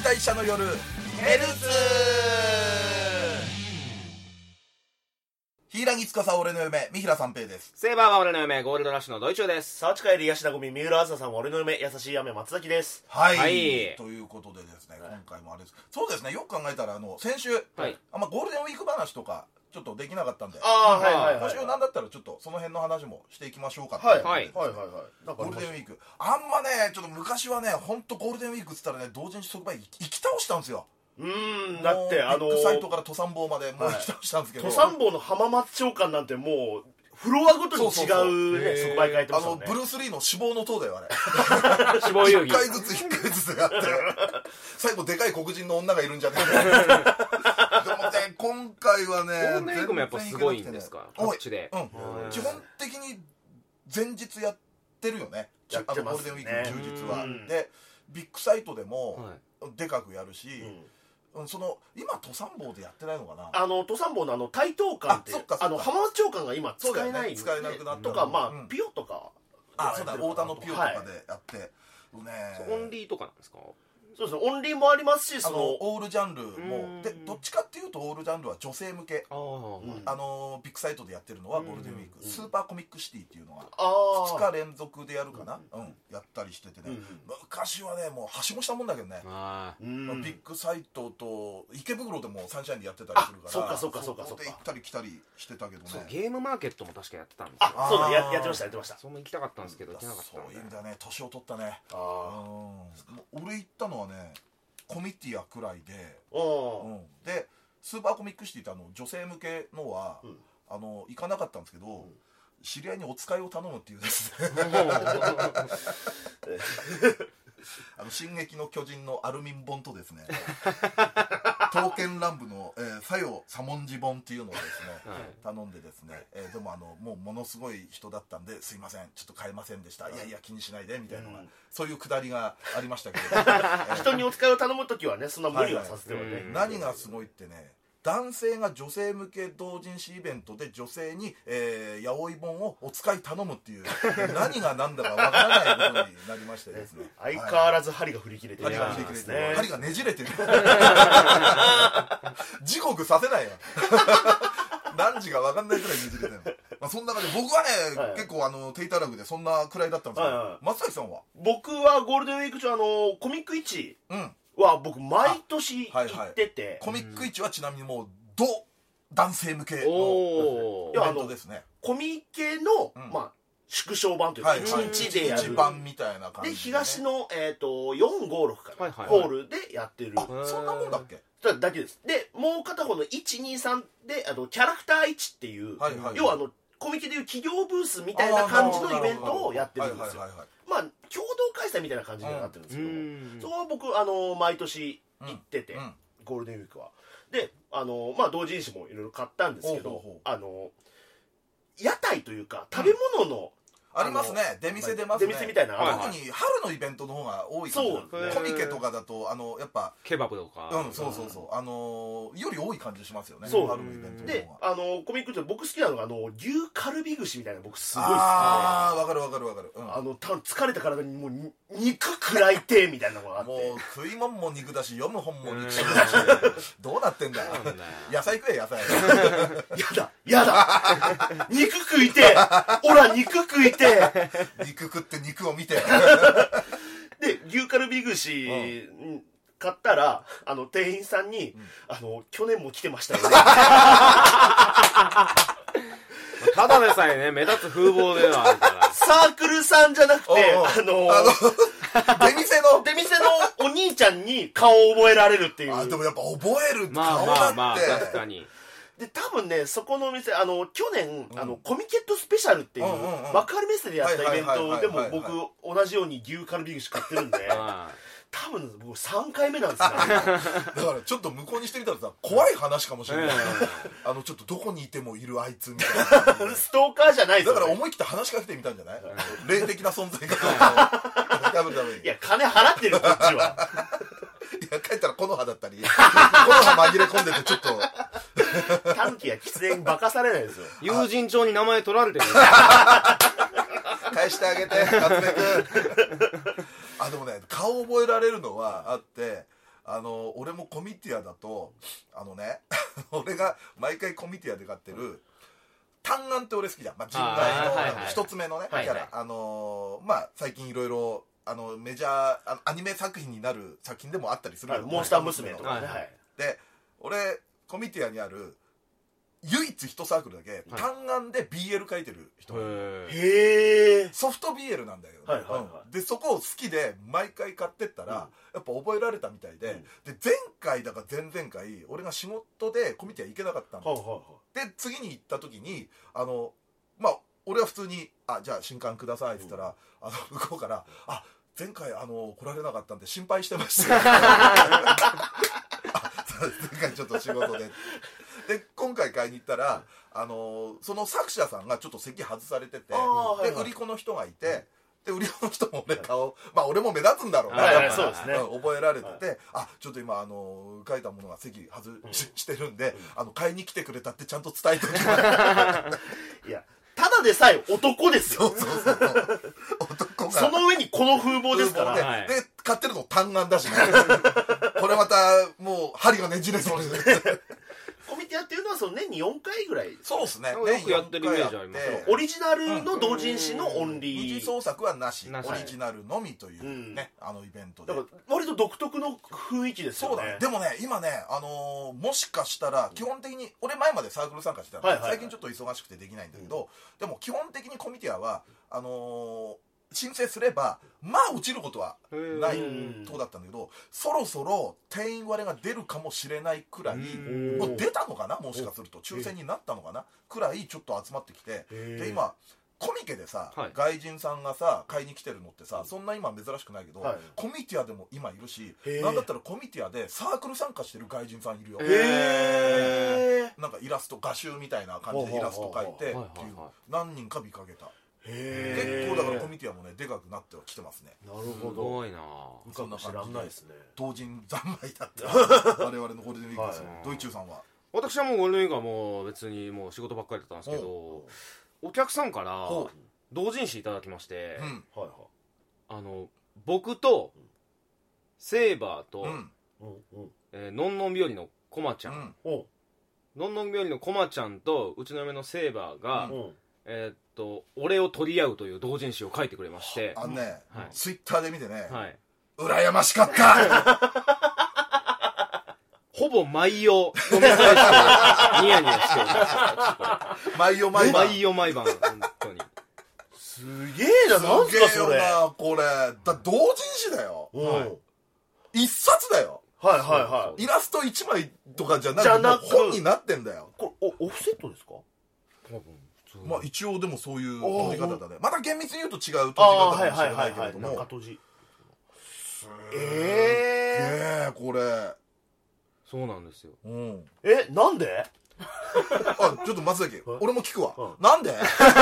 会社の夜ヘルツ。柊司俺の嫁三平三平です。 セーバーは俺の嫁ゴールドラッシュのドイチューです。 沢地帰りヤシナゴミ三浦あずささんは俺の嫁優しい雨松崎です。 はい、 はい、 ということでですね、今回もあれです。そうですね、よく考えたら先週、 はい、 ゴールデンウィーク話とかちょっとできなかったんで、今週なんだったらちょっとその辺の話もしていきましょうかっていうことで、ゴールデンウィークあんまね、ちょっと昔はね、本当ゴールデンウィークっつったらね、同時に即売行き倒したんですよ。 だってビッグサイトから登山坊までもう行き倒したんですけど、 登山坊の浜松町館なんてもうフロアごとに違う即売会ってましたもんね。 ブルース・リーの死亡の塔だよあれ。 死亡遊戯 1回ずつやって最後でかい黒人の女がいるんじゃねえか。でもね、今回はね、 ゴールデンウィークもやっぱすごいんですか、各地で。 基本的に前日やってるよね、 やってますね、 ゴールデンウィークの休日は。でビッグサイトでもでかくやるし、今登山坊でやってないのかな、 登山坊の台東館って浜松町館が今使えない使えなくなったとか、ピオとか、 そうだ、太田のピオとかでやってオンリーとかなんですか。 そうですね、オンリーもありますし、 オールジャンルもで、どっちかっていうとオールジャンルは女性向け。ビッグサイトでやってるのはゴールデンウィーク、スーパーコミックシティっていうのが2日連続でやるかな、やったりしててね、昔はねもうはしごしたもんだけどね、ビッグサイトと池袋でもサンシャインでやってたりするから、 そうかそこで行ったり来たりしてたけどね。 ゲームマーケットも確かやってたんですよ。 そうだ、やってました。 そんな行きたかったんですけど行けなかった。 そういう意味ではね、年を取ったね。俺行ったのはねコミティアくらいで、でスーパーコミックシティって女性向けのは行かなかったんですけど、知り合いにお使いを頼むっていうですね進撃の巨人のアルミン本とですね刀剣乱舞の佐用左文字本っていうのをですね頼んでですね、でももうものすごい人だったんで、すいませんちょっと買えませんでした、いや気にしないでみたいなのが、そういうくだりがありましたけど人にお使いを頼むときはね、そんな無理はさせてはね。 何がすごいってね、男性が女性向け同人誌イベントで女性に八百本をお使い頼むっていう何が何だかわからないことになりましてですね相変わらず針が振り切れてる、 針がねじれてる時刻させないよ何時か分かんないくらいねじれてるその中で僕はね、結構テイタラグでそんなくらいだったんですけど、松崎さんは？ 僕はゴールデンウィーク中コミック市は僕毎年行ってて、 コミック市はちなみにもう男性向けのイベントですね。 コミケの縮小版というか1日でやる版みたいな感じで、東の456かホールでやってる。 そんなもんだっけだけです。でもう片方の123でキャラクター1っていう、要はコミケでいう企業ブースみたいな感じのイベントをやってるんですよ。共同開催みたいな感じになってるんですけど、そこは僕毎年行ってて、ゴールデンウィークは。で同人誌もいろいろ買ったんですけど、屋台というか食べ物のありますね、出店出ますね。 出店みたいな、 特に春のイベントの方が多い感じ。コミケとかだとやっぱケバブとか、 そうより多い感じしますよね。 そう春のイベントの方が。 でコミックって僕好きなのが牛カルビ串みたいな、僕すごい好きで、 わかる疲れた体にもう肉食らいてみたいなのがあって、 もう食い物も肉だし読む本も肉だしどうなってんだよ野菜食え野菜やだ肉食いておら肉食いて肉食って肉を見てで牛カルビ串買ったら店員さんに去年も来てましたよねただでさえね目立つ風貌ではあるからサークルさんじゃなくて出店のお兄ちゃんに顔を覚えられるっていう。 でもやっぱ覚える顔だって確かに。 で多分ね、そこのお店去年コミケットスペシャルっていう幕張メッセでやったイベントでも僕同じように牛カルビ串買ってるんで多分僕3回目なんですねだからちょっと向こうにしてみたらさ、怖い話かもしれないちょっとどこにいてもいるあいつみたいなストーカーじゃないですよ、 だから思い切って話しかけてみたんじゃない霊的な存在がいや金払ってるこっちはいや帰ったら木の葉だったり木の葉紛れ込んでてちょっとタヌキやキツネに化かされないですよ。 友人帳に名前取られてる返してあげて夏目くんでもね顔覚えられるのはあって俺もコミティアだと俺が毎回コミティアで買ってる単眼って俺好きじゃん、まあ、人外の一つ目のねキャラ、まあ最近いろいろメジャーアニメ作品になる作品でもあったりする、 モンスター娘とかね、 で俺コミティアにある唯一一サークルだけ単眼で BL 書いてる人がいる、へえ、ソフト BL なんだけど、でそこを好きで毎回買ってったら、やっぱ覚えられたみたいで、で前回だか前々回俺が仕事でコミティア行けなかったんだ、で次に行った時にまあ俺は普通に「じゃあ新刊ください」って言ったら、向こうから「前回来られなかったんで心配してましたよ」前回ちょっと仕事でで今回買いに行ったらその作者さんがちょっと席外されてて、で売り子の人がいて、で売り子の人もね顔、まあ俺も目立つんだろうな、覚えられてて、ちょっと今書いたものが席外してるんで買いに来てくれたってちゃんと伝えておきますいやただでさえ男ですよ。 男がその上にこの風貌ですから。 で買ってるの単眼だしねこれまたもう針がねじれそうですコミティアっていうのはその年に4回ぐらい。 そうですね、 よくやってるイメージありますよ。 オリジナルの同人誌のオンリー、 二次創作はなし、オリジナルのみというね、イベントで。 だから割と独特の雰囲気ですよね。 そうだね。でもね今ねもしかしたら基本的に俺前までサークル参加してたので、最近ちょっと忙しくてできないんだけど、でも基本的にコミティアは申請すればまあ落ちることはないとこだったんだけど、そろそろ定員割れが出るかもしれないくらい、もう出たのかな、もしかすると抽選になったのかなくらいちょっと集まってきて、で今コミケでさ、外人さんがさ買いに来てるのってさ、そんな今珍しくないけど、コミティアでも今いるし、なんだったらコミティアでサークル参加してる外人さんいるよ。なんかイラスト画集みたいな感じでイラスト描いてっていう何人か見かけた。結構だからコミティアもねでかくなってはきてますね。 なるほど、 すごいな。 そんな感じで同人三昧だった我々のゴールデンウィークですよ。ドイチューさんは？ 私はもうゴールデンウィークはもう別にもう仕事ばっかりだったんですけど、お客さんから同人誌いただきまして、僕とセーバーとのんのん日和のコマちゃん、のんのん日和のコマちゃんとうちの嫁のセーバーが俺を取り合うという同人誌を書いてくれまして、 ツイッターで見てね、羨ましかったほぼ毎夜飲み会してニヤニヤしております。 毎夜毎晩毎夜毎晩本当にすげえな。なんすかそれ。 これ同人誌だよ。一冊だよ。イラスト1枚とかじゃなくて本になってんだよ。 これオフセットですか？ 多分。 まあ一応でもそういう閉じ方だね。また厳密に言うと違う閉じ方かもしれないけれども。 中閉じ。 これ。 そうなんですよ。 なんで？ ちょっと松崎、俺も聞くわ。なんで？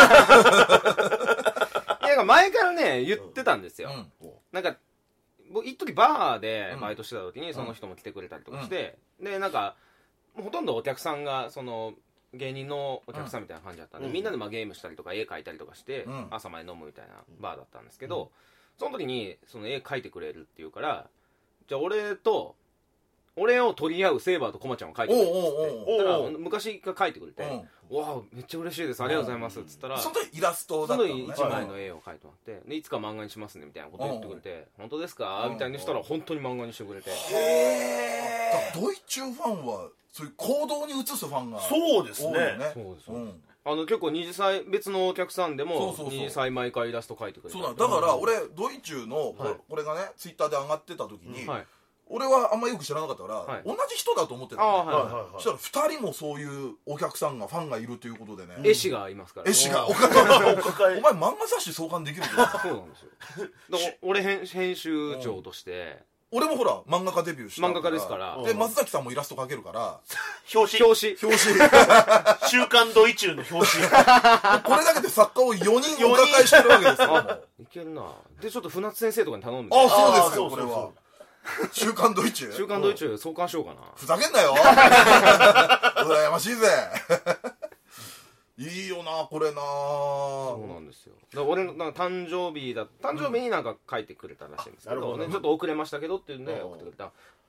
いや前からね言ってたんですよ。なんか僕一時バーでバイトしてた時にその人も来てくれたりとかして、でなんかほとんどお客さんがその芸人のお客さんみたいな感じだったんで、みんなでゲームしたりとか絵描いたりとかして朝まで飲むみたいなバーだったんですけど、その時にその絵描いてくれるっていうから、じゃあ俺を取り合うセーバーとコマちゃんを描いてくれるっつってたら、昔が描いてくれて、わあめっちゃ嬉しいです、ありがとうございますっつったら、 その時イラストだったのね。 その1枚の絵を描いてもらって、でいつか漫画にしますねみたいなことを言ってくれて、本当ですかみたいにしたら本当に漫画にしてくれて。 ドイチューファンはそういう行動に移すファンがそうですね。 結構別のお客さんでも2歳毎回イラスト描いてくれて、 だから俺ドイチューのこれがねツイッターで上がってた時に、俺はあんまよく知らなかったから、同じ人だと思ってたの。そしたら2人もそういうお客さんがファンがいるということでね。 絵師がいますから。 絵師がお前漫画雑誌創刊できるじゃん。 そうなんですよ。だから俺編集長として俺もほら漫画家デビューした漫画家ですから、 で松崎さんもイラスト描けるから表紙週刊ドイチューの表紙これだけで作家を4人お抱えしてるわけですよ。 いけるな。でちょっと船津先生とかに頼んで、 そうですよ。これは週刊ドイチュー、 週刊ドイチュー創刊しようかな。 ふざけんなよ羨ましいぜいいよなこれな。 そうなんですよ。だから俺の誕生日になんか書いてくれたらしいんですけどね、ちょっと遅れましたけどっていうんで送ってくれた。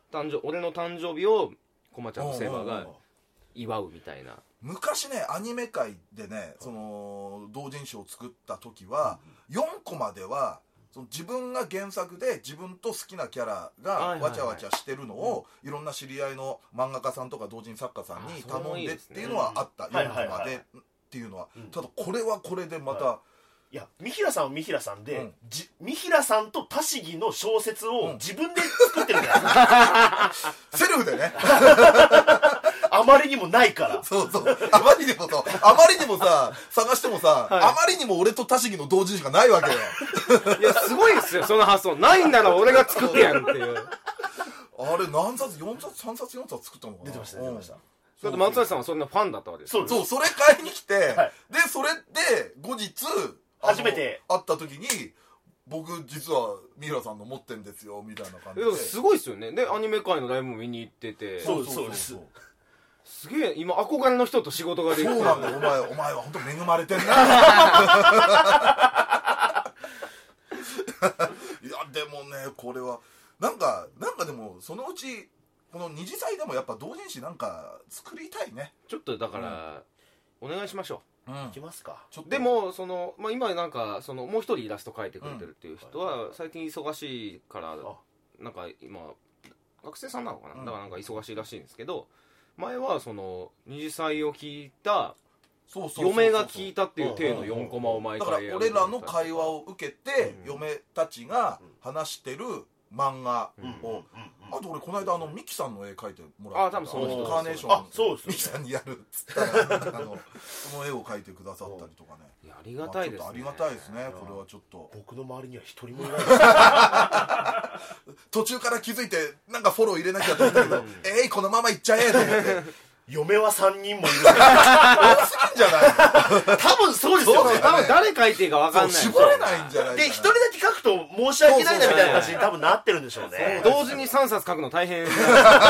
俺の誕生日をコマちゃんとセイバーが祝うみたいな。 昔ねアニメ界でねその同人誌を作った時は4コマではその自分が原作で自分と好きなキャラがわちゃわちゃしてるのをいろんな知り合いの漫画家さんとか同人作家さんに頼んでっていうのはあった。4コマでっていうのは。ただこれはこれでまたいや三平さんは三平さんで、三平さんと多重木の小説を自分で作ってるじゃないですか。 セルフでね。 あまりにもないから。 そうあまりにもさ探してもさ、あまりにも俺と多重木の同人誌がないわけよ。 いやすごいですよその発想。ないんなら俺が作ってやるっていう。 あれ何冊4冊3冊4冊作ったのかな。 出てました。 だって松崎さんはそんなファンだったわけです。 そうそれ買いに来て、でそれで後日初めて会った時に僕実は三浦さんの持ってんですよみたいな感じで。 すごいですよね。でアニメ界のライブも見に行ってて。 そうです。 すげえ今憧れの人と仕事ができてる。 そうなんだよ。お前は本当恵まれてんな。いやでもねこれはなんかでもそのうちこの二次祭でもやっぱ同人誌なんか作りたいね。 ちょっとだから、お願いしましょう。 いきますか。 でもその、今なんかそのもう一人イラスト描いてくれてるっていう人は最近忙しいからなんか今学生さんなのかな、だからなんか忙しいらしいんですけど、前はその二次祭を聞いた嫁が聞いたっていう体の4コマを毎回やる。 だから俺らの会話を受けて嫁たちが話してる漫画を、あと俺この間ミキさんの絵描いてもらった。 多分その人カーネーションそうですミキさんにやるっつったらその絵を描いてくださったりとかね。 ありがたいですね。 ありがたいですね。これはちょっと僕の周りには一人もいない。 途中から気づいてなんかフォロー入れなきゃと思ったけどこのままいっちゃえと思って嫁は3人もいる。多すぎんじゃない多分そうですよね。 多分誰書いていいか分かんない。 絞れないんじゃないで、一人だけ書くと申し訳ないなみたいな感じに多分なってるんでしょうね。 同時に3冊書くの大変。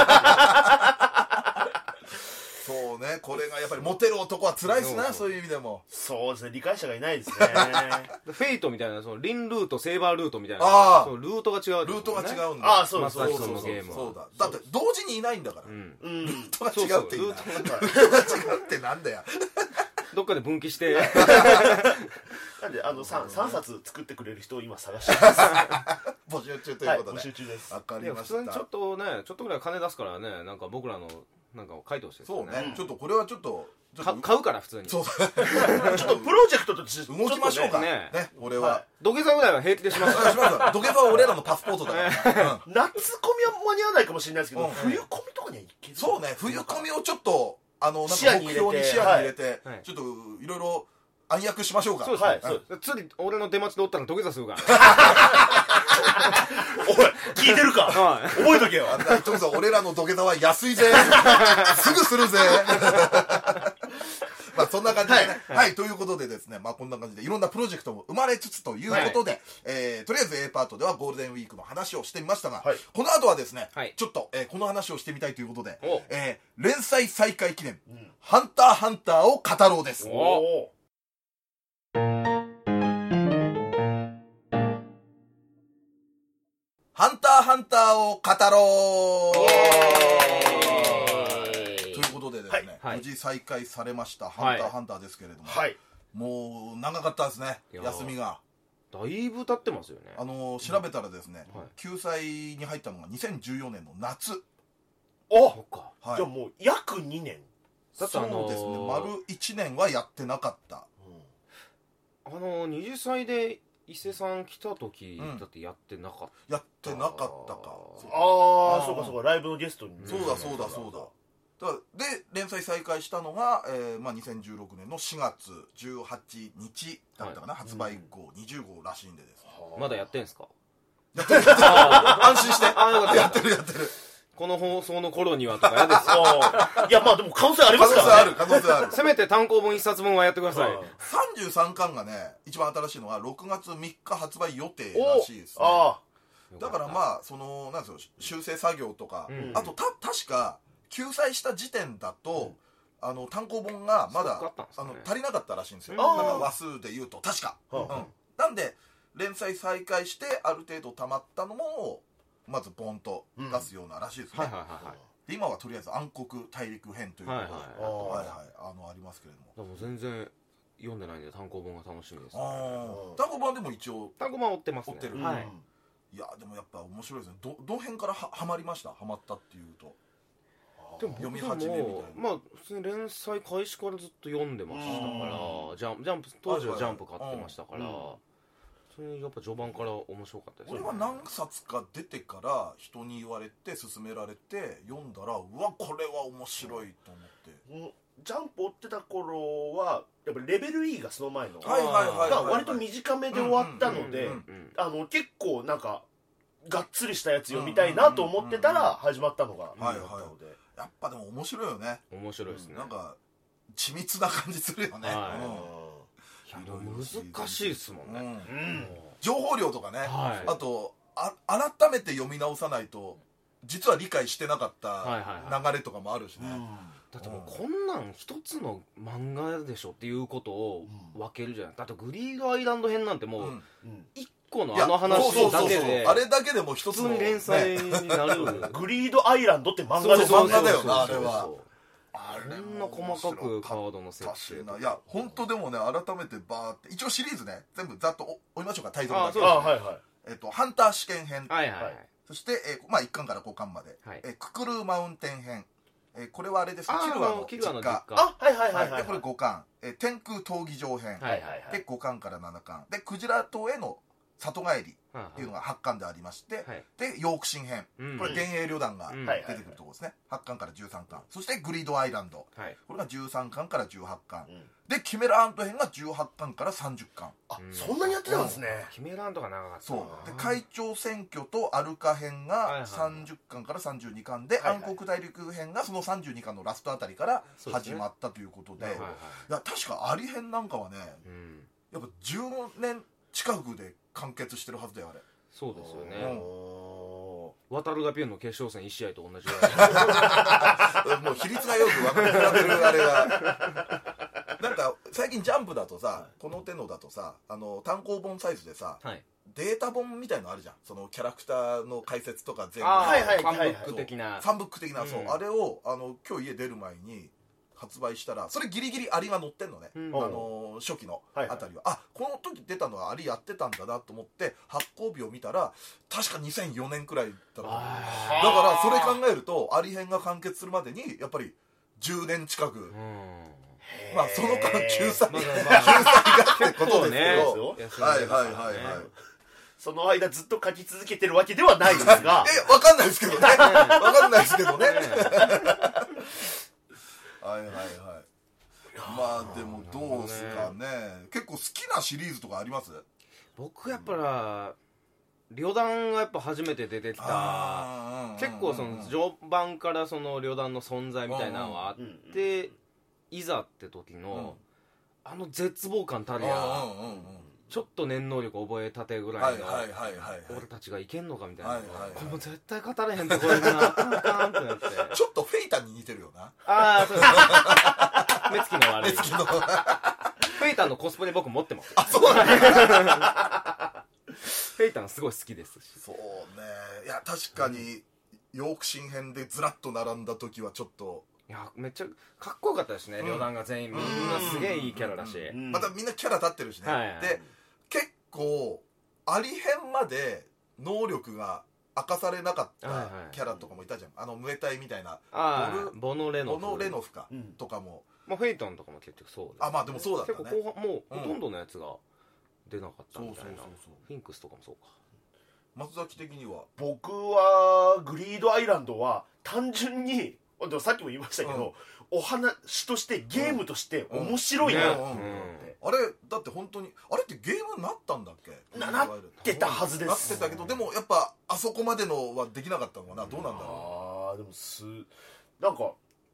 そうね、これがやっぱりモテる男は辛いですな、そういう意味でも。 そうですね、理解者がいないですね。 フェイトみたいな、そのリンルート、セーバールートみたいな、そのルートが違う、 ルートが違うんだ。 そうです、 そうです。 そうだ。だって同時にいないんだから。ルートが違うって言うな。ルートが違うってなんだよ。 どっかで分岐して。 なんで3冊作ってくれる人を今探してます。 募集中ということで。 募集中です。 わかりました。 普通にちょっとぐらい金出すからね、なんか僕らのなんかを書いてほしいですね。 そうね。ちょっとこれはちょっと買うから普通に。 そう。 ちょっとプロジェクトとして動きましょうかね。俺は土下座ぐらいは平気でします。 土下座は俺らのパスポートだから。 夏コミは間に合わないかもしれないですけど、冬コミとかにはいける。 そうね。冬コミをちょっとなんか目視標に視野に入れてちょっといろいろ暗躍しましょうか。 そうです。次俺の出待ちでおったら土下座するから。 おい聞いてるか。覚えとけよ。 俺らの土下座は安いぜ。すぐするぜ。まあそんな感じでね。はい、ということでですね、まあこんな感じでいろんなプロジェクトも生まれつつということで、とりあえず A パートではゴールデンウィークの話をしてみましたが、この後はですね、ちょっとこの話をしてみたいということで、連載再開記念、ハンターハンターを語ろうです。ハンターハンターを語ろうということでですね、無事再開されましたハンターハンターですけれども、もう長かったですね、休みが。 だいぶ経ってますよね。 調べたらですね、救済に入ったのが2014年の夏。 そっか。じゃあもう約2年。 そうですね、丸1年はやってなかった。 20歳で伊勢さん来た時だってやってなかった。 やってなかったか。 そうかそうか、ライブのゲストに。 そうだ。で連載再開したのが2016年の4月18日だったかな、発売号20号らしいんでです。 まだやってんすか？ やってる。安心して。やってる。 この放送の頃にはとか嫌ですよ。 いやまあでも可能性ありますからね。 可能性ある。 せめて単行本1冊分はやってください。 33巻がね、一番新しいのは6月3日発売予定らしいですね。だからまあなんですよ、修正作業とか、あと確か救済した時点だと単行本がまだ足りなかったらしいんですよ。なんか話数で言うと確か。なんで連載再開してある程度溜まったのもまずボンと出すようならしいですね。で今はとりあえず暗黒大陸編ということでありますけれども、 でも全然読んでないんで単行本が楽しみですね。 単行本でも一応単行本は追ってますね。 追ってる。いやでもやっぱ面白いですね。どの辺からハマりました？ハマったっていうと。 でも読み始めみたいな。まあ普通に連載開始からずっと読んでましたから、ジャンプ当時はジャンプ買ってましたから、普通にやっぱ序盤から面白かったです。 俺は何冊か出てから人に言われて勧められて読んだら、うわこれは面白いと思って。 ジャンプ追ってた頃はやっぱレベル E がその前のが割と短めで終わったので、結構なんかがっつりしたやつ読みたいなと思ってたら始まったのがだったので、 やっぱでも面白いよね。 面白いですね。 なんか緻密な感じするよね。 難しいですもんね。 情報量とかね、あと改めて読み直さないと実は理解してなかった流れとかもあるしね。 だってもうこんなん一つの漫画でしょっていうことを分けるじゃない。だってグリードアイランド編なんてもう一個のあの話だけで、 あれだけでも一つの連載になる。 グリードアイランドって漫画ですよね。 漫画だよなあれは。 こんな細かくカードの設定とか。 いや本当でもね、改めてバーって一応シリーズね全部ざっと追いましょうか。タイトルだけ。ハンター試験編、そして1巻から5巻まで、ククルーマウンテン編、これはあれですね、キルアの実家。でこれ5巻、天空闘技場編で5巻から7巻で、クジラ島への里帰りっていうのが8巻でありまして、でヨークシン編、これ幻影旅団が出てくるところですね。8巻から13巻、そしてグリードアイランド、これが13巻から18巻で、キメラハント編が18巻から30巻。 そんなにやってたんですね。 キメラハントが長かった。 そうで、会長選挙とアルカ編が30巻から32巻で、暗黒大陸編がその32巻のラストあたりから始まったということで、いや確かアリ編なんかはね、やっぱ10年近くで完結してるはずだよあれ。 そうですよね。渡るがピュンの決勝戦1試合と同じぐらい。 もう比率がよく分かって比べるあれが。なんか最近ジャンプだとさ、この手のだとさ、単行本サイズでさ、データ本みたいのあるじゃん。そのキャラクターの解説とか全部、 ファンブック的な、 そう、あれを今日家出る前に発売したら、それギリギリアリが載ってんのね、初期のあたりは。あ、この時出たのはアリやってたんだなと思って発行日を見たら確か2004年くらいだっただからそれ考えるとアリ編が完結するまでにやっぱり10年近く、まあその間救済がってことですけど、 その間ずっと書き続けてるわけではないですが分かんないですけどね。分かんないですけどね。まあでもどうですかね。結構好きなシリーズとかあります？ 僕やっぱ旅団がやっぱ初めて出てきた、結構その序盤からその旅団の存在みたいなのがあって、いざって時の絶望感たるや、ちょっと念能力覚えたてぐらいの俺たちがいけんのかみたいな、これも絶対語れへんところだな、カンカンってなって、 ちょっとフェイタンに似てるよな。 ああそうですね。目つきの悪いフェイタンのコスプレ僕持ってます。 あ、そうなんだ。 フェイタンすごい好きですし。 そうね。いや確かにヨークシン編でずらっと並んだ時はちょっと、 いやめっちゃかっこよかったですね。旅団が全員みんなすげえいいキャラだし、 またみんなキャラ立ってるしね。で結構アリ編まで能力が明かされなかったキャラとかもいたじゃん。ムエタイみたいなボノレノフかとかも、 まあフェイタンとかも結局そうです。 まあでもそうだったね。 結構後半もうほとんどのやつが出なかったみたいな。フィンクスとかもそうか。 松崎的には？ 僕はグリードアイランドは単純にさっきも言いましたけど、お話としてゲームとして面白いなって思って、 あれだって本当にあれってゲームになったんだっけ？ なってたはずです。 なってたけど、でもやっぱあそこまでのはできなかったのかな。どうなんだろう。 でもなんか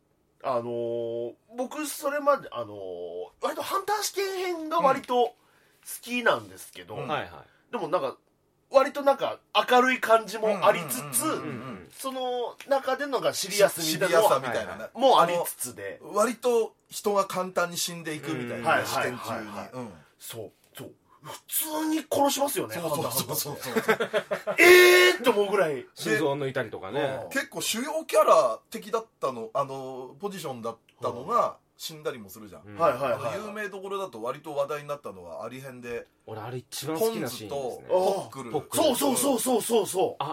僕それまで割とハンター試験編が割と好きなんですけど、でもなんか割となんか明るい感じもありつつ、その中でのがシリアスみたいなのもありつつで、 割と人が簡単に死んでいくみたいな視点中に、 そう普通に殺しますよね。 そうって思うぐらい心臓を抜いたりとかね。 結構主要キャラ的だったの、ポジションだったのが死んだりもするじゃん。有名どころだと割と話題になったのはアリ編で、 俺あれ一番好きなシーンですね。 ポンズとポックル。 そう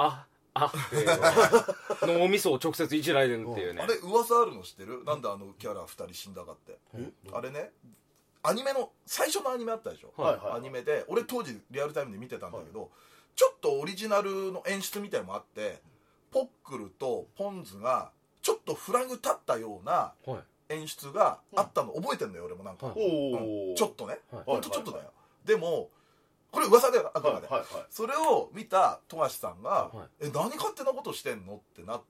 って脳みそを直接いじられるっていうね。 あれ噂あるの知ってる？なんでキャラ2人死んだかって。あれね、アニメの最初のアニメあったでしょ。アニメで俺当時リアルタイムで見てたんだけど、ちょっとオリジナルの演出みたいのもあって、ポックルとポンズがちょっとフラグ立ったような演出があったの覚えてんだよ俺も。なんかちょっとね、ほんとちょっとだよ。でもこれ噂であくまで、それを見た富樫さんが「何勝手なことしてんの?」ってなって、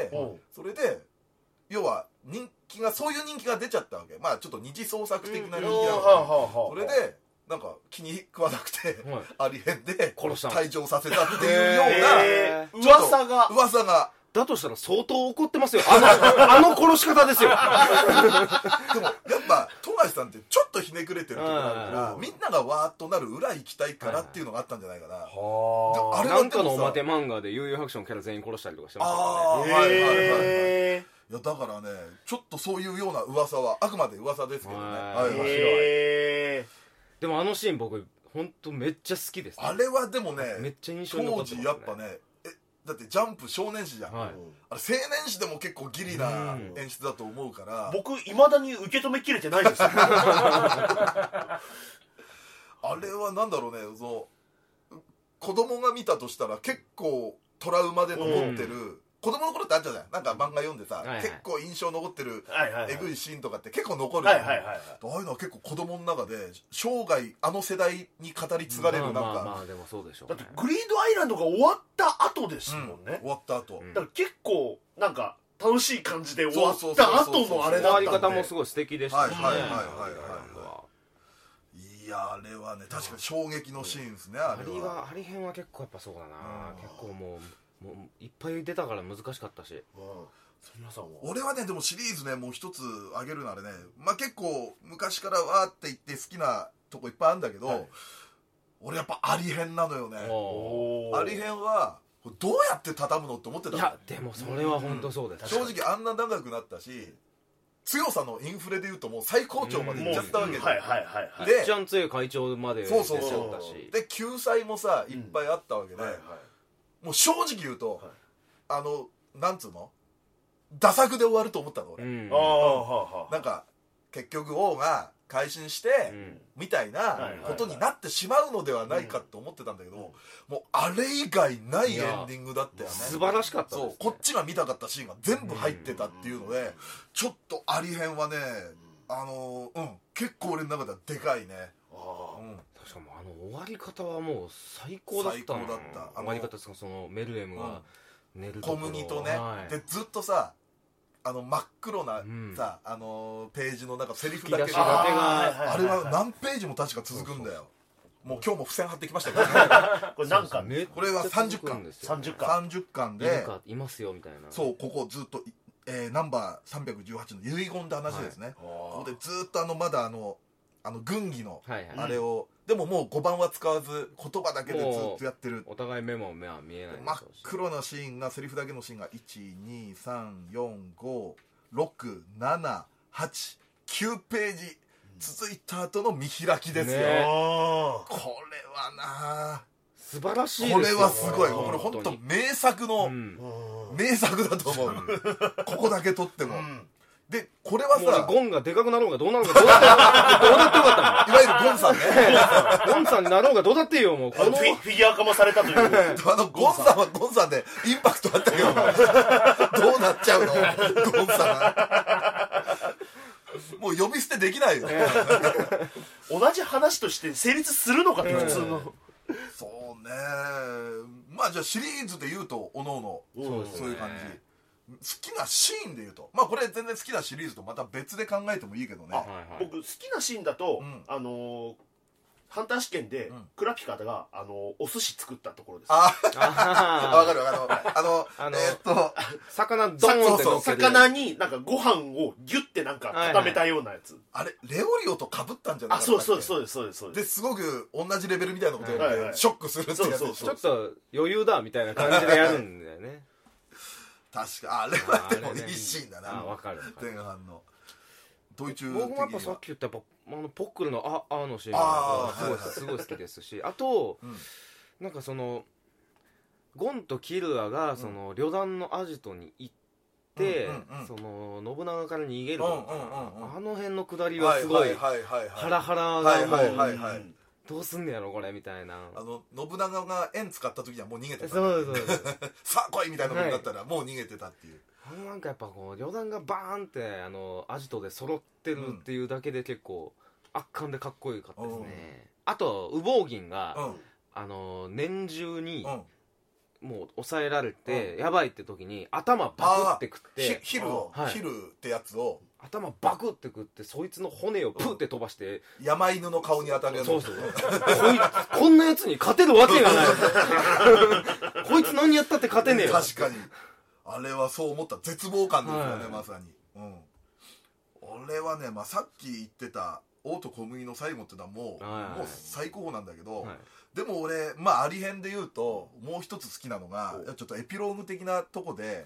それで要は人気がそういう人気が出ちゃったわけ。まあちょっと二次創作的な人気が、それでなんか気に食わなくてアリ編で退場させたっていうような噂が。 だとしたら相当怒ってますよ。あの殺し方ですよ。 でもやっぱ富樫さんってちょっとひねくれてるところあるからみんながわーっとなる裏行きたいからっていうのがあったんじゃないかな。 あれなんかのおまけ漫画で悠々白書のキャラ全員殺したりとかしてましたからね。いやだからねちょっとそういうような噂はあくまで噂ですけどね。 でもあのシーン僕本当めっちゃ好きです。 あれはでもねめっちゃ印象に残ってますね。 当時やっぱねだってジャンプ少年誌じゃん、あれ青年誌でも結構ギリな演出だと思うから、 僕いまだに受け止めきれてないですよ。 あれはなんだろうね、子供が見たとしたら結構トラウマで残ってる、子供の頃ってあったじゃん、なんか漫画読んでさ、結構印象残ってるえぐいシーンとかって結構残るじゃん。ああいうのは結構子供の中で生涯あの世代に語り継がれるなんか、 まあでもそうでしょう。 だってグリードアイランドが終わった後ですもんね。 終わった後だから結構なんか楽しい感じで終わった後のあれだったんで、 終わり方もすごい素敵でしたね。 いやあれはね確かに衝撃のシーンですね。あり編は結構やっぱそうだな、結構もういっぱい出たから難しかったし。 俺はねでもシリーズねもう一つ挙げるならね、まあ結構昔からわーって言って好きなとこいっぱいあるんだけど、俺やっぱアリ編なのよね。アリ編はどうやって畳むのって思ってた。 いやでもそれは本当そうです。 正直あんな長くなったし強さのインフレでいうともう最高潮までいっちゃったわけで、 で一番強い会長まで出ちゃったし、 で救済もさいっぱいあったわけで、もう正直言うとなんつうのダ作で終わると思ったの俺。なんか結局王が改心してみたいなことになってしまうのではないかと思ってたんだけど、もうあれ以外ないエンディングだったよね。 素晴らしかったですね。 こっちが見たかったシーンが全部入ってたっていうので、ちょっとアリ編はね結構俺の中ではでかいね。 確かも終わり方はもう最高だった。終わり方ですか、そのメルエムが寝るところ、 小麦とね、でずっとさ真っ黒なさページの中セリフだけがあれは何ページも確か続くんだよ。もう今日も付箋貼ってきましたけどこれ何巻？ これは30巻ですよ。 30巻でいますよみたいな。 そうここずっとナンバー318の遺言って話ですね。ここでずっとまだ軍議のあれをでももう5番は使わず言葉だけでずっとやってる。 お互い目も目は見えない。 真っ黒なシーンがセリフだけのシーンが123456789ページ続いた後の見開きですよ。これはな素晴らしいですよ。 これはすごい。これ本当名作の名作だと思う。ここだけ撮っても。でこれはさゴンがでかくなろうがどうなろうがどうだってよかったもん。いわゆるゴンさんね。 ゴンさんになろうがどうだっていいよ。もうフィギュア化もされたという。 ゴンさんはゴンさんでインパクトあったけどどうなっちゃうのゴンさん。もう呼び捨てできないよ。 同じ話として成立するのかって普通の。 そうね。まあじゃあシリーズで言うとおのおのそういう感じ。好きなシーンで言うとまあこれ全然好きなシリーズとまた別で考えてもいいけどね。 僕好きなシーンだとハンター試験でクラピカがお寿司作ったところです。 ああわかる魚ドーンって乗っけて魚になんかご飯をギュッてなんか固めたようなやつ、 あれレオリオと被ったんじゃないかそうですですごく同じレベルみたいなことやってショックするってやつでしょ。 ちょっと余裕だみたいな感じでやるんだよね確かあれはでもいいシーンだな。 わかる前半のドイツ僕もやっぱさっき言ったやっぱポックルのあのシーンがすごい好きですし、あとなんかそのゴンとキルアがその旅団のアジトに行ってその信長から逃げるあの辺のくだりはすごいハラハラがもうどうすんねやろこれみたいな。 信長が円使った時にはもう逃げてた。 そうさあ来いみたいなことだったらもう逃げてたっていう。 なんかやっぱこう旅団がバーンってアジトで揃ってるっていうだけで結構圧巻でかっこよかったですね。あと羽毛銀が年中にもう抑えられてやばいって時に頭バクって食ってヒルってやつを頭バクって食ってそいつの骨をプーって飛ばして山犬の顔に当たるやつ。 そうこんなやつに勝てるわけがないこいつ何やったって勝てねえよ。 確かにあれはそう思った。絶望感ですよね、まさに。俺はね、さっき言ってた王と小麦の最後ってのはもう最高なんだけど、でも俺あり編で言うともう一つ好きなのがちょっとエピローグ的なとこで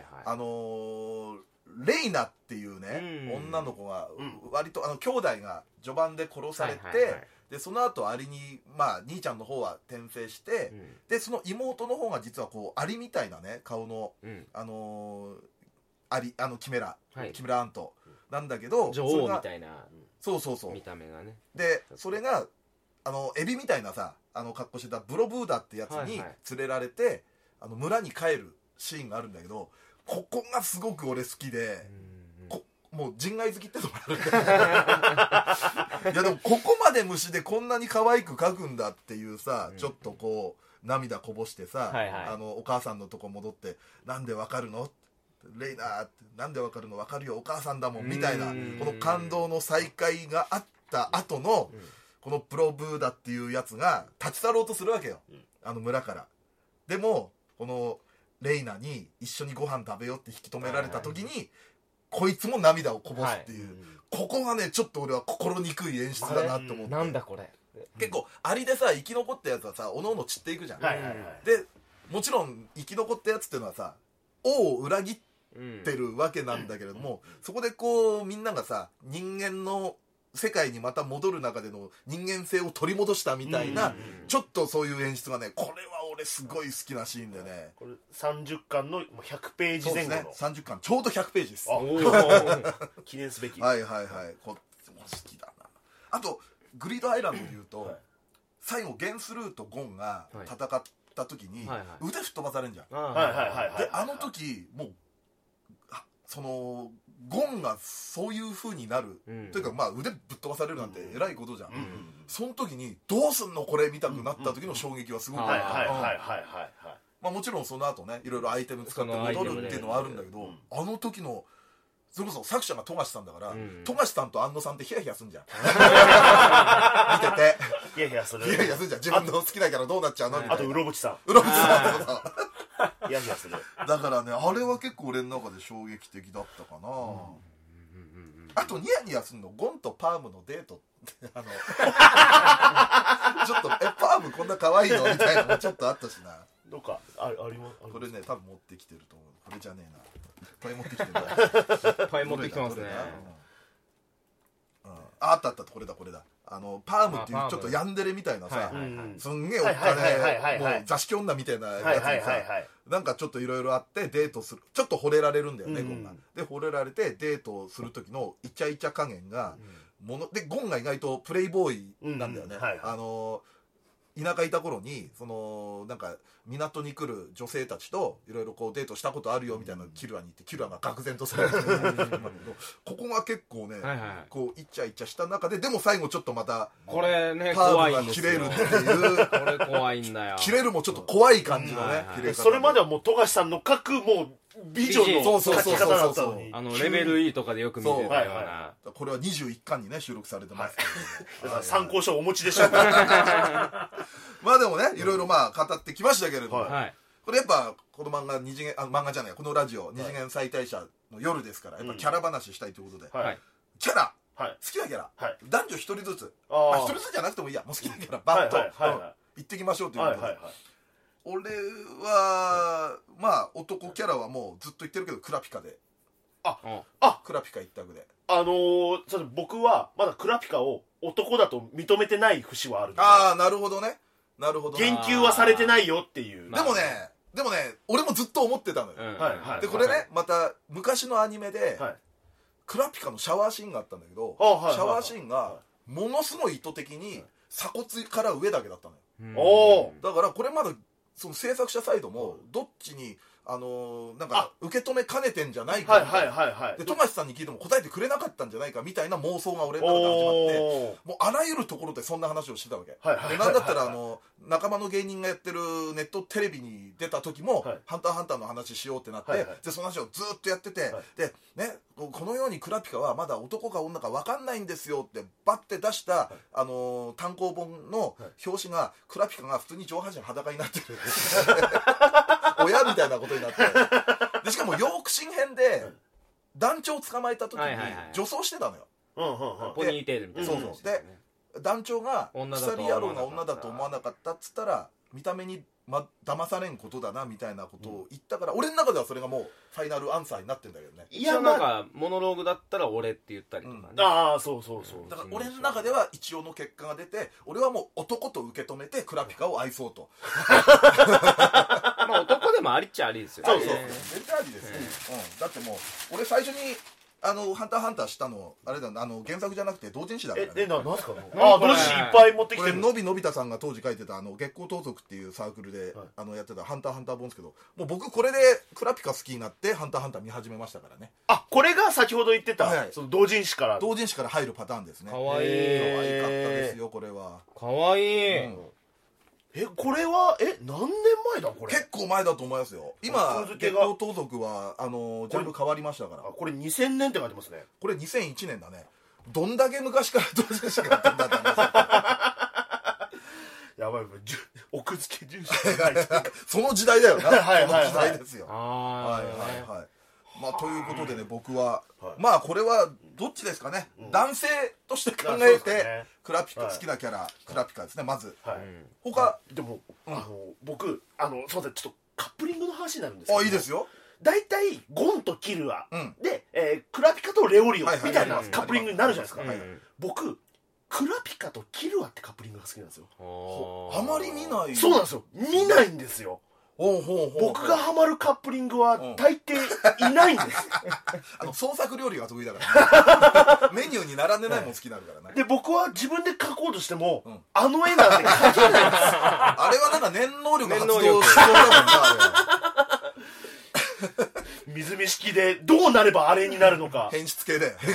レイナっていうね女の子が割と兄弟が序盤で殺されて、でその後アリに兄ちゃんの方は転生して、でその妹の方が実はこうアリみたいなね顔のアリキメラアントなんだけど、 女王みたいなそう見た目がね。 でそれがエビみたいなさ格好してたブロブーダってやつに連れられて村に帰るシーンがあるんだけど、ここがすごく俺好きで、もう人外好きってとこあるんだいやでもここまで虫でこんなに可愛く描くんだっていうさ、ちょっとこう涙こぼしてさ、お母さんのとこ戻ってなんでわかるのレイナーってなんでわかるの、わかるよお母さんだもんみたいな、この感動の再会があった後のこのプロブーダっていうやつが立ち去ろうとするわけよ、村から。でもこのレイナに一緒にご飯食べようって引き止められた時に、こいつも涙をこぼすっていう、ここがねちょっと俺は心にくい演出だなと思って。 なんだこれ。 結構アリでさ生き残ったやつはさおのおの散っていくじゃん、でもちろん生き残ったやつっていうのはさ王を裏切ってるわけなんだけれども、そこでこうみんながさ人間の世界にまた戻る中での人間性を取り戻したみたいな、ちょっとそういう演出がね、これは俺すごい好きなシーンでね。 これ30巻の100ページ前後の、 そうですね、30巻ちょうど100ページです。 記念すべき。 はいはいはい、こっちも好きだな。あとグリードアイランドでいうと、最後ゲンスルーとゴンが戦った時に腕吹っ飛ばされんじゃん。であの時もうそのゴンがそういう風になる、というか腕ぶっ飛ばされるなんてえらいことじゃん、その時にどうすんのこれ見たくなった時の衝撃はすごくもちろんその後ねいろいろアイテム使って戻るっていうのはあるんだけど、あの時のそれこそ作者が富樫さんだから、富樫さんと安野さんってヒヤヒヤすんじゃん見ててヒヤヒヤするじゃん、自分の好きだからどうなっちゃうのみたいな。 あとうろぶちさんヒヤヒヤする。 だからねあれは結構俺の中で衝撃的だったかな。あとニヤニヤすんのゴンとパームのデートってちょっとパームこんな可愛いのみたいなのもちょっとあったしな。 どうかあります。 これね多分持ってきてると思う。これじゃねえな。いっぱい持ってきてるな。いっぱい持ってきてますね。 あったこれだパームっていうちょっとヤンデレみたいなさ、すんげえお金もう座敷女みたいなやつにさ、なんかちょっといろいろあってデートする、ちょっと惚れられるんだよね、ゴンが。で惚れられてデートする時のイチャイチャ加減がでゴンが意外とプレイボーイなんだよね。田舎いた頃にそのなんか港に来る女性たちといろいろこうデートしたことあるよみたいなキルアに言って、キルアが愕然とするここが結構ね、こうイチャイチャした中ででも最後ちょっとまたこれねパームが切れるっていうこれ怖いんだよ。 切れるもちょっと怖い感じのね、 それまではもう富樫さんの各もう美女の書き方だったのにレベル E とかでよく見てたような、 これは21巻にね収録されてますけど、 だから参考書お持ちでしょうか。 まあでもねいろいろまあ語ってきましたけれども、これやっぱこの漫画二次元漫画じゃないこのラジオ二次元再退者の夜ですから、やっぱキャラ話したいということで、キャラ好きなキャラ男女一人ずつ、一人ずつじゃなくてもいいや、もう好きなキャラバッと言ってきましょうということで、俺はまあ男キャラはもうずっと言ってるけどクラピカで、クラピカ一択で、 僕はまだクラピカを男だと認めてない節はあるんで、 なるほどね、なるほど、 言及はされてないよっていう。 でもね俺もずっと思ってたのよ。でこれねまた昔のアニメでクラピカのシャワーシーンがあったんだけど、シャワーシーンがものすごい意図的に鎖骨から上だけだったのよ。だからこれまだその制作者サイドもどっちになんか受け止めかねてんじゃないかみたいな、で富樫さんに聞いても答えてくれなかったんじゃないかみたいな妄想が俺の中で始まって、もうあらゆるところでそんな話をしてたわけで、なんだったら仲間の芸人がやってるネットテレビに出た時も「ハンターハンター」の話しようってなって、でその話をずっとやってて、でねこのようにクラピカはまだ男か女か分かんないんですよってバッて出した単行本の表紙がクラピカが普通に上半身裸になってる親みたいなことになって、でしかもヨークシン編で団長を捕まえた時に女装してたのよ、 ポニーテールみたいな。 そうそうで団長が鎖野郎が女だと思わなかったっつったら見た目に騙されんことだなみたいなことを言ったから、俺の中ではそれがもうファイナルアンサーになってんだけどね。 いやなんかモノローグだったら俺って言ったりとかね、 そうだから俺の中では一応の結果が出て、俺はもう男と受け止めてクラピカを愛そうとまあ男でもありっちゃありですよね。 全然ありですよ、だってもう俺最初にハンターハンターしたのあれだ、原作じゃなくて同人誌だからね。 なんすか同人誌いっぱい持ってきてる。 のびのび太さんが当時書いてた月光盗賊っていうサークルでやってたハンターハンター本ですけど、もう僕これでクラピカ好きになってハンターハンター見始めましたからね。 これが先ほど言ってたその同人誌から入るパターンですね。 かわいい、 可愛かったですよこれは。 かわいい、 これは何年前だこれ。 結構前だと思いますよ。今月光盗賊はジャンル変わりましたから。 これ2000年って書いてますね。 これ2001年だね。どんだけ昔から同人誌がやってんだって話やばい、奥付け住所その時代だよな。その時代ですよ。まあということでね、僕はまあこれはどっちですかね、男性として考えてクラピカ好きなキャラクラピカですねまず。他でも僕すいません、ちょっとカップリングの話になるんですけど、 いいですよ。 大体ゴンとキルアでクラピカとレオリオみたいなカップリングになるじゃないですか。僕クラピカとキルアってカップリングが好きなんですよ。 あまり見ない。 そうなんですよ、見ないんですよ。僕がハマるカップリングは大抵いないんです創作料理が得意だからメニューに並んでないもん好きになるからね。 で僕は自分で描こうとしてもあの絵なんて描けないんですあれはなんか念能力発動しそうだもんな。 水見式でどうなればあれになるのか。 変質系だよ。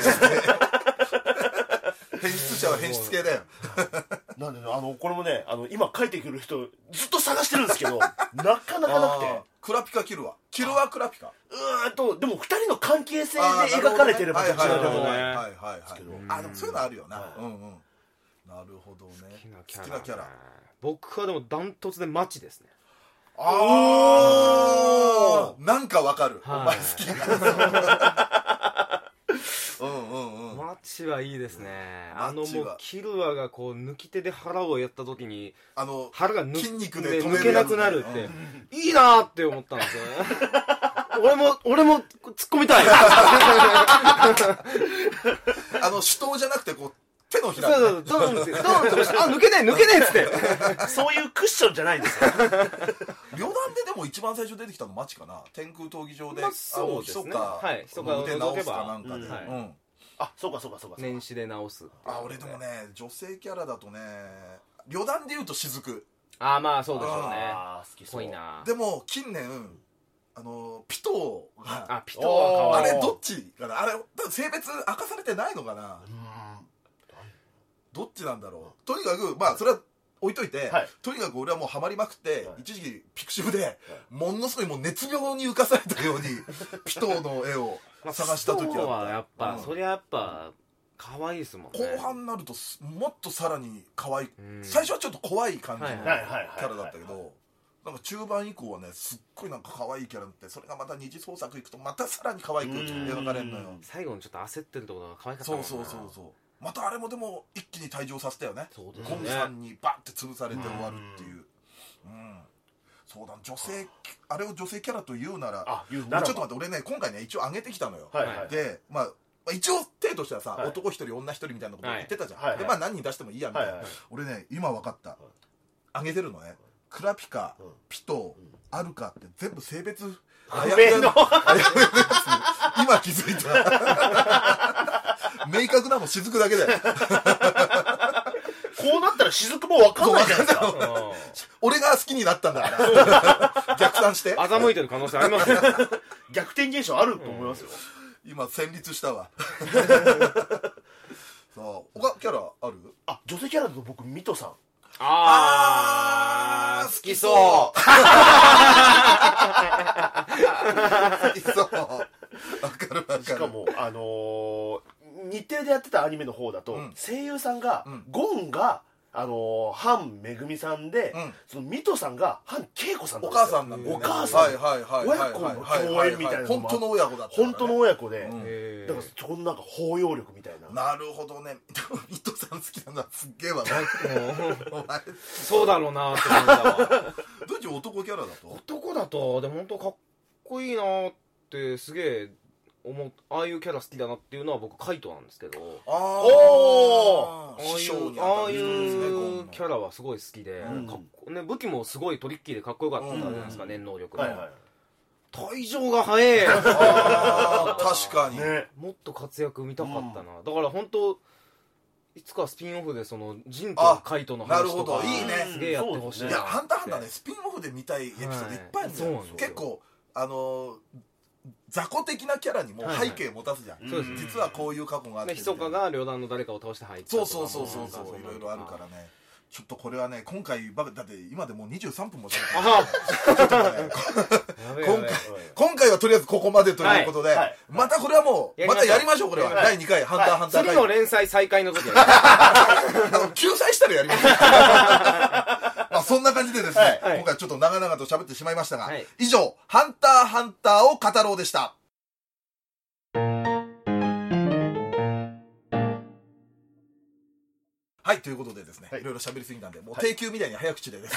変質者は変質系だよ。 なんでこれもね今書いてくる人ずっと探してるんですけどなかなかなくて。 クラピカキルアクラピカでも2人の関係性で描かれてればどちらでもないですけど、 でもそういうのあるよな。なるほどね。好きなキャラ僕はでもダントツでマチですね。 なんかわかる、お前好きな。 マチはいいですね。もうキルアがこう抜き手で腹をやった時に腹が筋肉で抜けなくなるっていいなって思ったんですよね。俺も突っ込みたい。 手刀じゃなくてこう手のひらドンって抜けねえっつってそういうクッションじゃないんですよ。 旅団ででも一番最初出てきたのマチかな。天空闘技場でそうですね。 人が腕直すかなんかで。 そうか年始で直す。 俺でもね女性キャラだとね旅団でいうと雫。 まあそうでしょうね。 好きそう。 でも近年ピトーがピトーはあれどっちかな。あれ性別明かされてないのかな。どっちなんだろう。とにかくまあそれは置いといて、 はい、 とにかく俺はもうハマりまくって、 はい、 一時期ピクシブで、ものすごいもう熱病に浮かされたようにピトーの絵を探した時はやっぱ、そりゃやっぱ可愛いですもんね。 後半になるともっとさらに可愛い、最初はちょっと怖い感じのキャラだったけど、なんか中盤以降はねすっごいなんか可愛いキャラって、それがまた二次創作いくとまたさらに可愛く描かれるのよ。 最後にちょっと焦ってるところが可愛かったもんな。 そうまたあれもでも一気に退場させたよね。 そうですね、 ゴンさんにバッて潰されて終わるっていう、そうだ、あれを女性キャラと言うなら、ちょっと待って、俺ね今回ね一応上げてきたのよ、でまあ一応手としてはさ、男一人女一人みたいなこと言ってたじゃん、でまあ何人出してもいいやみたいな、俺ね今分かった、上げてるのね、クラピカ、ピトー、アルカって全部性別あやふやのやつ今気づいた明確なの雫だけだよこうなったら雫も分かんないじゃないですか俺が好きになったんだから逆算して欺いてる可能性ありますよ逆転現象あると思いますよ、 今戦慄したわさあ他キャラある？ 女性キャラだと僕ミトさん好きそう好きそうわかる。 しかも日テレでやってたアニメの方だと、声優さんが、ゴンが韓めぐみさんで、そのミトさんが韓恵子さんなんですよ。 お母さんなんだよね。 お母さん、 親子の共演みたいなのも本当の親子だった、 本当の親子で、だからそんなんか包容力みたいな。 なるほどね。ミトさん好きなのはすっげえわ。 そうだろうなって思ったわ。 どっち男キャラだと？ 男だとでも本当かっこいいなってすげえああいうキャラ好きだなっていうのは僕カイトなんですけど、ああいうキャラはすごい好きで、武器もすごいトリッキーでかっこよかったじゃないですか、念能力の退場が早え確かにもっと活躍見たかったな。だから本当いつかスピンオフでそのジンとカイトの話とかすげえやってほしいな。 いやハンターハンターねスピンオフで見たいエピソードいっぱいあるんだよ。結構雑魚的なキャラにも背景を持たすじゃん、実はこういう過去があって密かが旅団の誰かを倒して入ったとか、そういろいろあるからね。ちょっとこれはね今回だって今でもう23分もしゃべって今回はとりあえずここまでということで、またこれはもうまたやりましょう。これは第2回ハンターハンター次の連載再開の時救済したらやりましょうまあそんな感じでですね、今回ちょっと長々と喋ってしまいましたが、以上ハンターハンターを語ろうでした。はい、ということでですね、いろいろ喋りすぎたんで、もう定休みたいに早口でですね、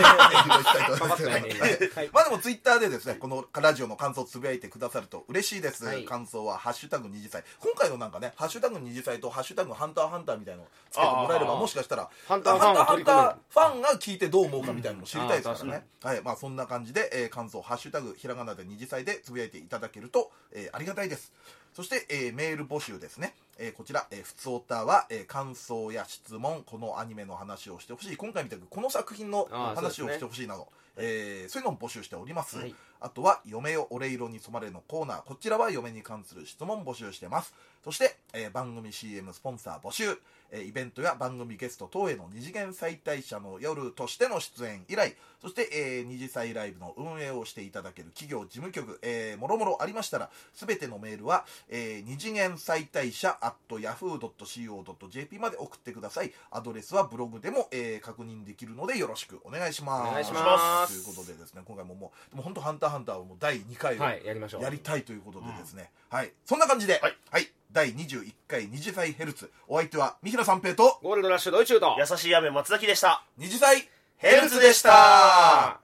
まあでもツイッターでですね、このラジオの感想をつぶやいてくださると嬉しいです。感想はハッシュタグ二次祭。今回のなんかね、ハッシュタグ二次祭とハッシュタグハンターハンターみたいなのをつけてもらえれば、もしかしたらハンターファンが聞いてどう思うかみたいなのも知りたいですからね。はい、まあそんな感じで感想ハッシュタグひらがなで二次祭でつぶやいていただけるとありがたいです。そして、メール募集ですね。こちら、ふつおたは、感想や質問、このアニメの話をしてほしい、今回みたくこの作品の話をしてほしいなど、そういうのも募集しております。あとは、嫁よ俺色に染まれのコーナー、こちらは嫁に関する質問募集してます。そして、番組 CM スポンサー募集、イベントや番組ゲスト等への二次元再退社の夜としての出演依頼、そして、二次祭ライブの運営をしていただける企業事務局、もろもろありましたら、すべてのメールは、二次元再退社@yahoo.co.jp まで送ってください。アドレスはブログでも、確認できるのでよろしくお願いします。 お願いします。 ということでですね、今回もでも本当ハンターハンターをもう第2回をやりたいということでですね、はい、そんな感じで、はい、第21回二次祭ヘルツ、お相手は三平三平とゴールドラッシュドイチューと優しい雨松崎でした。 二次祭ヘルツでした。あ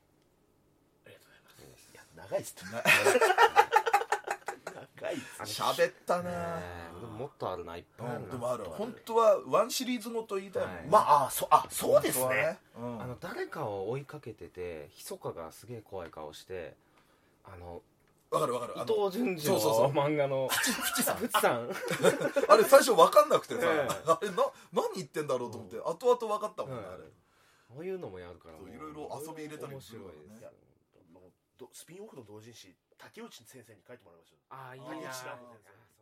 りがとうございます。長いっすね。長いっすね。 喋ったね。 もっとあるな、いっぱいあるな。 でもある。本当はワンシリーズごと言いたいもんね。 まあそうですね。 誰かを追いかけててひそかがすげえ怖い顔して、 わかる伊藤潤二の漫画のフチさんあれ最初分かんなくてさ、あれ何言ってんだろうと思って後々分かったもんね。あれこういうのもやるからいろいろ遊び入れたり面白いですね。 スピンオフの同人誌竹内先生に書いてもらいました。 ああ、いいな。